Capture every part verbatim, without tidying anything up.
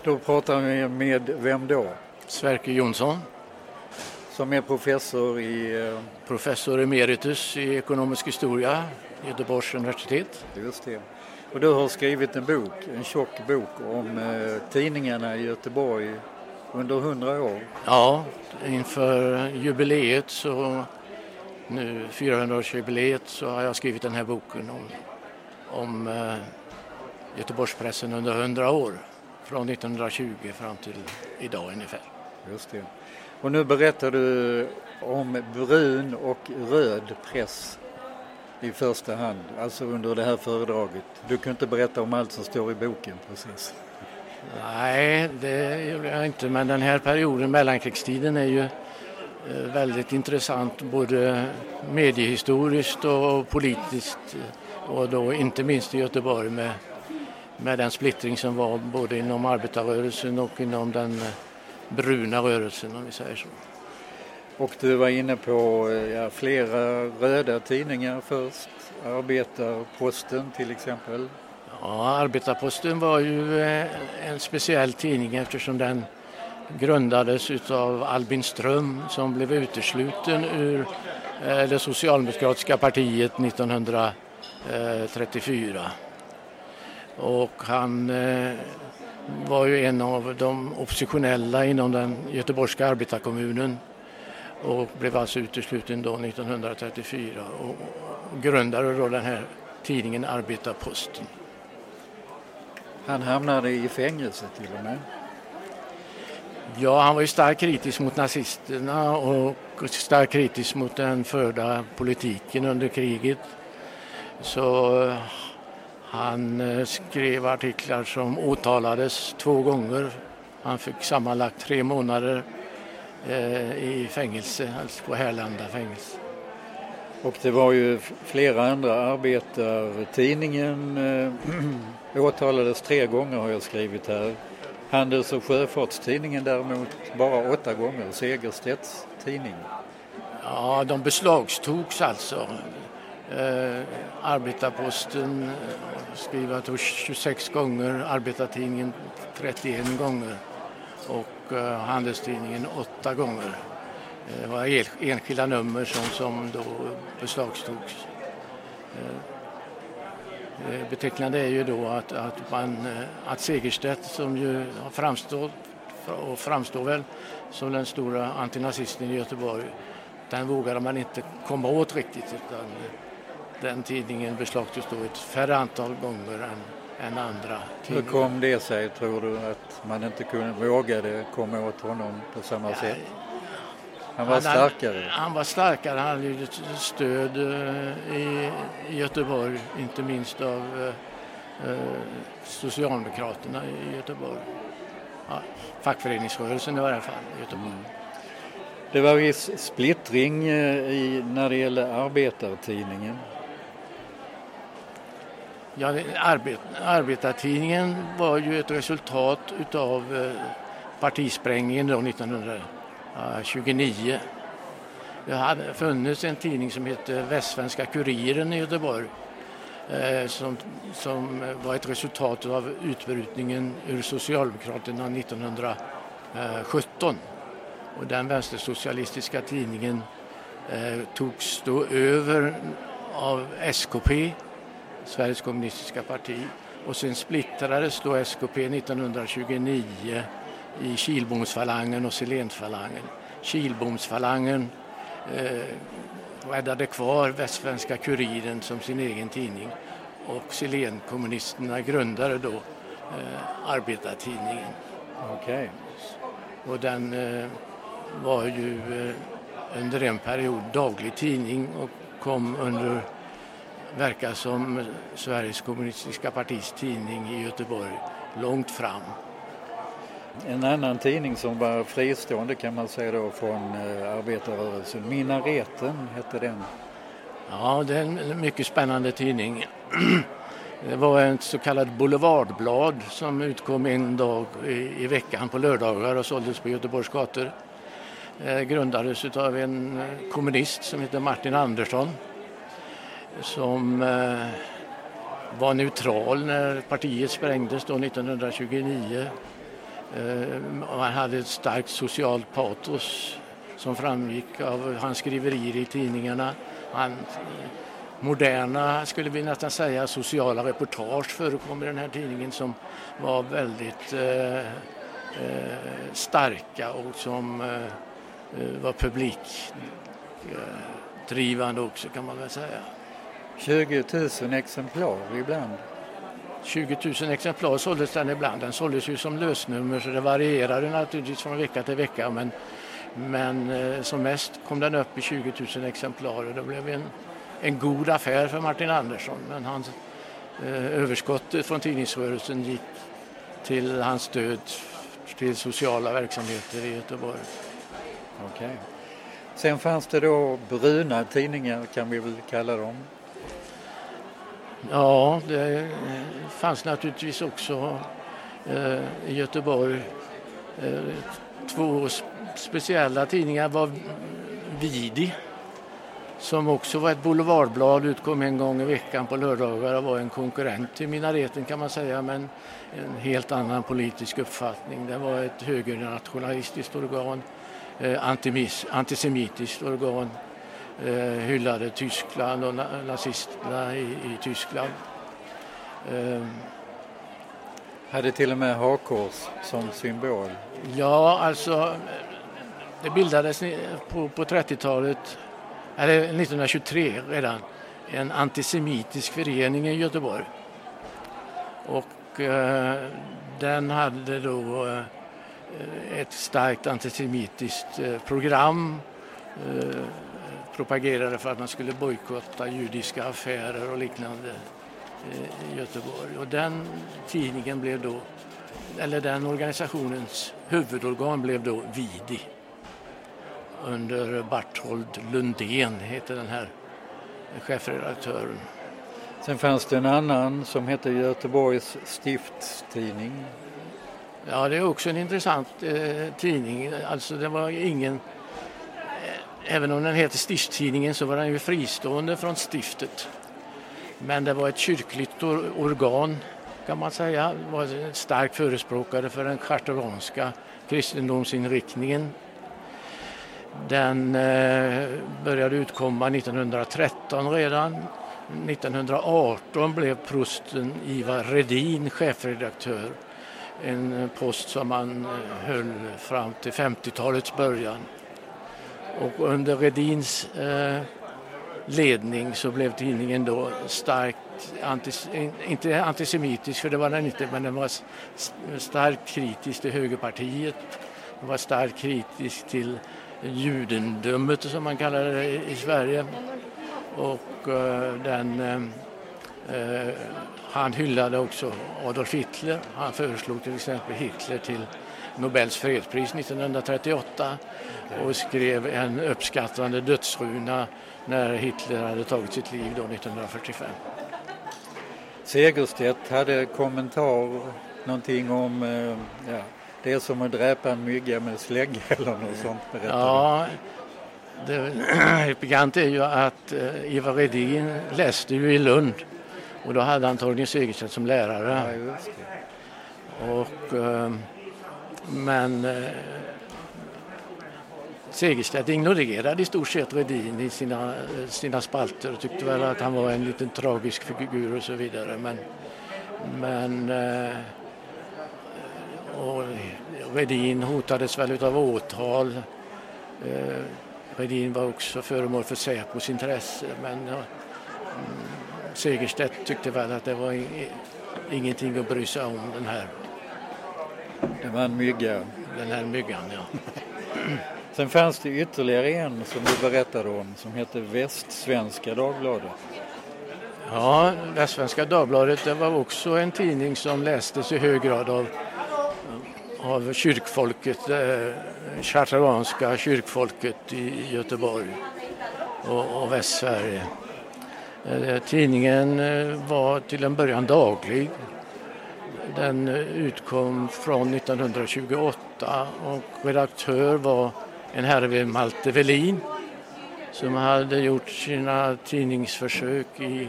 Då pratar vi med vem då? Sverker Jonsson. Som är professor i... Professor emeritus i ekonomisk historia, Göteborgs universitet. Just det. Och du har skrivit en bok, en tjock bok om eh, tidningarna i Göteborg under hundra år. Ja, inför jubileet, så nu fyrahundraårsjubileet, så har jag skrivit den här boken om, om eh, Göteborgspressen under hundra år. Från nittonhundratjugo fram till idag ungefär. Just det. Och nu berättar du om brun och röd press i första hand, alltså under det här föredraget. Du kan inte berätta om allt som står i boken precis. Nej, det gjorde jag inte, men den här perioden, mellankrigstiden, är ju väldigt intressant både mediehistoriskt och politiskt, och då inte minst i Göteborg med, med den splittring som var både inom arbetarrörelsen och inom den bruna rörelsen, om vi säger så. Och du var inne på ja, flera röda tidningar först, Arbetarposten till exempel. Ja, Arbetarposten var ju en speciell tidning eftersom den grundades av Albin Ström, som blev utesluten ur det socialdemokratiska partiet nittonhundratrettiofyra. Och han var ju en av de oppositionella inom den göteborgska arbetarkommunen och blev alltså utesluten då nittonhundratrettiofyra och grundade då den här tidningen Arbetarposten. Han hamnade i fängelse till och med. Ja, han var ju starkt kritisk mot nazisterna och starkt kritisk mot den förda politiken under kriget. Så han skrev artiklar som åtalades två gånger. Han fick sammanlagt tre månader eh, i fängelse, alltså på Härlanda fängelse. Och det var ju flera andra arbetartidningen eh, åtalades tre gånger har jag skrivit här. Handels- och sjöfartstidningen däremot bara åtta gånger, Segerstedts tidning. Ja, de beslagstogs alltså. Eh, Arbetarposten skriver tjugosex gånger, Arbetartidningen trettioen gånger och eh, Handelstidningen åtta gånger. Det var enskilda nummer som, som då beslagstogs. Eh, Betecknande är ju då att, att, man, att Segerstedt, som ju har framstått och framstår väl som den stora antinazisten i Göteborg, den vågade man inte komma åt riktigt, utan den tidningen beslagtogs då ett färre antal gånger än, än andra tidningar. Hur kom det sig, tror du, att man inte kunde, vågade komma åt honom på samma ja, sätt? Han var han, starkare. Han var starkare, han hade ju stöd i, i Göteborg, inte minst av eh, Socialdemokraterna i Göteborg. Ja, fackföreningsrörelsen i varje fall i Göteborg. Mm. Det var viss splittring i, när det gäller arbetartidningen. Ja, arbet, arbetartidningen var ju ett resultat utav eh, partisprängningen då nittonhundratjugonio. Det hade funnits en tidning som hette Västsvenska Kuriren i Göteborg eh, som, som var ett resultat av utbrytningen ur Socialdemokraterna nittonhundrasjutton. Och den vänstersocialistiska tidningen eh, togs då över av S K P, Sveriges kommunistiska parti, och sen splittrades då S K P nittonhundratjugonio i Kilbomsfalangen och Silénfalangen. Kilbomsfalangen eh, räddade kvar Västsvenska Kuriren som sin egen tidning, och Silénkommunisterna grundade då eh, arbetartidningen. Okej. Okay. Och den eh, var ju eh, under en period daglig tidning och kom under verka som Sveriges kommunistiska partis tidning i Göteborg långt fram. En annan tidning som var fristående, kan man säga då, från eh, arbetarrörelsen, Minareten hette den. Ja, det är en mycket spännande tidning. Det var ett så kallat boulevardblad som utkom en dag i, i veckan på lördagar och såldes på Göteborgs gator. Det grundades av en kommunist som heter Martin Andersson, som eh, var neutral när partiet sprängdes då nittonhundratjugonio. och han hade ett starkt socialt patos som framgick av hans skriverier i tidningarna. Han, moderna, skulle vi nästan säga, sociala reportage förekom i den här tidningen som var väldigt eh, eh, starka och som eh, var publikdrivande också, kan man väl säga. tjugo tusen exemplar ibland. tjugo tusen exemplar såldes den ibland. Den såldes ju som lösnummer, så det varierade naturligtvis från vecka till vecka. Men, men eh, som mest kom den upp i tjugo tusen exemplar. Och det blev en, en god affär för Martin Andersson. Men hans eh, överskott från tidningsrörelsen gick till hans stöd till sociala verksamheter i Göteborg. Okej. Okay. Sen fanns det då bruna tidningar, kan vi väl kalla dem? Ja, det fanns naturligtvis också eh, i Göteborg. Eh, två speciella tidningar var Vidi, som också var ett boulevardblad, utkom en gång i veckan på lördagar och var en konkurrent till Minareten, kan man säga, men en helt annan politisk uppfattning. Det var ett högernationalistiskt organ, eh, antimis, antisemitiskt organ. Eh, hyllade Tyskland och na- nazisterna i, i Tyskland. Eh, Hade till och med hakkors som symbol. ja, alltså det bildades på, på trettiotalet, eller nittonhundratjugotre redan, en antisemitisk förening i Göteborg. Och eh, den hade då eh, ett starkt antisemitiskt eh, program. Eh, propagerade för att man skulle bojkotta judiska affärer och liknande i Göteborg. Och den tidningen blev då, eller den organisationens huvudorgan blev då Vidi. Under Barthold Lundén heter den här chefredaktören. Sen fanns det en annan som hette Göteborgs stiftstidning. Ja, det är också en intressant eh, tidning. Alltså det var ingen... Även om den heter Stiftstidningen så var den ju fristående från stiftet. Men det var ett kyrkligt or- organ, kan man säga. Det var en stark förespråkare för den charteranska kristendomsinriktningen. Den eh, började utkomma nittonhundratretton redan. nittonhundraarton blev prosten Ivar Redin chefredaktör. En post som han höll fram till femtiotalets början. Och under Redins eh, ledning så blev tidningen då starkt, antis, inte antisemitisk för det var den inte, men den var starkt kritisk till högerpartiet. Den var starkt kritisk till judendömet som man kallar det i Sverige. Och eh, den, eh, han hyllade också Adolf Hitler. Han föreslog till exempel Hitler till Nobels fredspris nittonhundratrettioåtta och skrev en uppskattande dödsruna när Hitler hade tagit sitt liv då nittonhundrafyrtiofem. Segerstedt hade kommentar någonting om ja, det är som att dräpa en mygga med slägg eller något sånt. Ja, det bekant är ju att uh, Ivar Redin läste ju i Lund och då hade han Torgny Segerstedt som lärare. Ja, just det. Och uh, men uh, Segerstedt ignorerade i stort sett Redin i sina, sina spalter och tyckte väl att han var en liten tragisk figur och så vidare. Men, men uh, och Redin hotades väl av åtal. Uh, Redin var också föremål för Säpos intresse, men uh, Segerstedt tyckte väl att det var i, ingenting att bry sig om den här. Det var en mygga. Den här myggan, ja. Sen fanns det ytterligare en som du berättade om som heter Västsvenska Dagbladet. Ja, Västsvenska Dagbladet det var också en tidning som lästes i hög grad av, av kyrkfolket, eh, charteranska kyrkfolket i Göteborg och, och Västsverige. Eh, tidningen eh, var till en början daglig. Den utkom från nittonhundratjugoåtta och redaktör var en herre vid Malte Velin som hade gjort sina tidningsförsök i,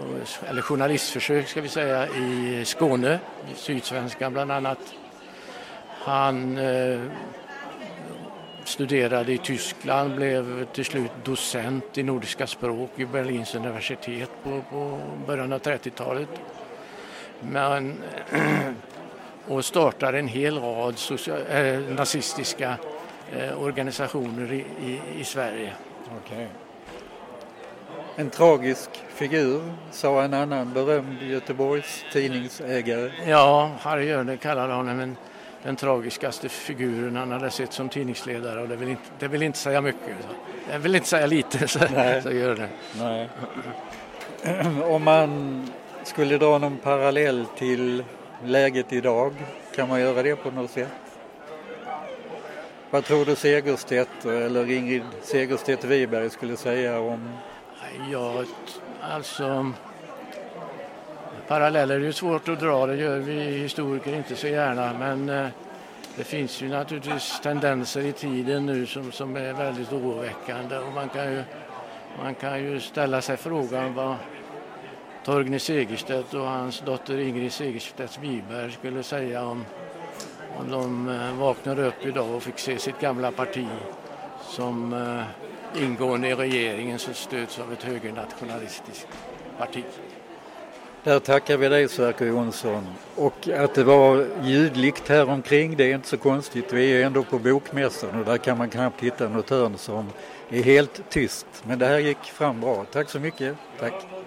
eller journalistförsök ska vi säga, i Skåne, i Sydsvenskan bland annat. Han eh, studerade i Tyskland, blev till slut docent i nordiska språk i Berlins universitet på, på början av trettiotalet. Men, och startade en hel rad social, eh, nazistiska eh, organisationer i, i, i Sverige. Okej. En tragisk figur, sa en annan berömd Göteborgs tidningsägare. Ja, Harry Hjörne kallade honom en, den tragiskaste figuren han hade sett som tidningsledare, och det vill inte, det vill inte säga mycket. Så. Jag vill inte säga lite, så, så gör det. Nej. Om man skulle dra någon parallell till läget idag, kan man göra det på något sätt? Vad tror du Segerstedt eller Ingrid Segerstedt Wiberg skulle säga om... Ja, alltså paralleller är ju svårt att dra, det gör vi historiker inte så gärna, men eh, det finns ju naturligtvis tendenser i tiden nu som, som är väldigt oroväckande, och man kan ju, man kan ju ställa sig frågan vad Torgny Segerstedt och hans dotter Ingrid Segerstedt Wiberg skulle säga om, om de eh, vaknade upp idag och fick se sitt gamla parti som eh, ingående i regeringen som stöds av ett högernationalistiskt parti. Där tackar vi dig, Sverker Jonsson. Och att det var ljudligt här omkring, det är inte så konstigt. Vi är ändå på Bokmässan och där kan man knappt hitta något hörn som är helt tyst. Men det här gick fram bra. Tack så mycket. Tack.